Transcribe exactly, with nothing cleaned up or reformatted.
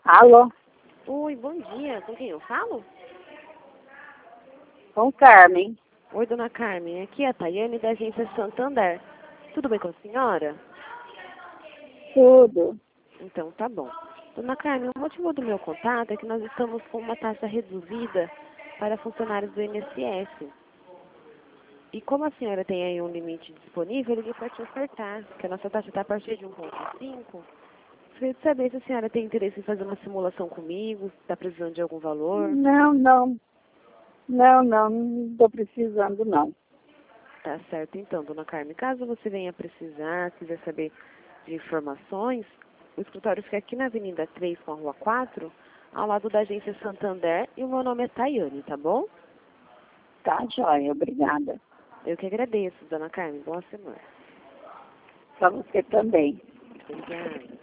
Alô? Oi, bom dia. Com quem eu falo? Com Carmen. Oi, dona Carmen. Aqui é a Tayane da agência Santander. Tudo bem com a senhora? Tudo. Então, tá bom. Dona Carmen, o motivo do meu contato é que nós estamos com uma taxa reduzida para funcionários do I N S S. E como a senhora tem aí um limite disponível, eu liguei para te ofertar, que a nossa taxa está a partir de um vírgula cinco. Gostaria de saber se a senhora tem interesse em fazer uma simulação comigo, se está precisando de algum valor. Não, não. Não, não, não estou precisando, não. Tá certo, então, dona Carmen. Caso você venha precisar, quiser saber de informações, o escritório fica aqui na Avenida três com a Rua quatro, ao lado da agência Santander, e o meu nome é Tayane, tá bom? Tá, joia, obrigada. Eu que agradeço, dona Carmen. Boa semana. Para você também. Obrigada.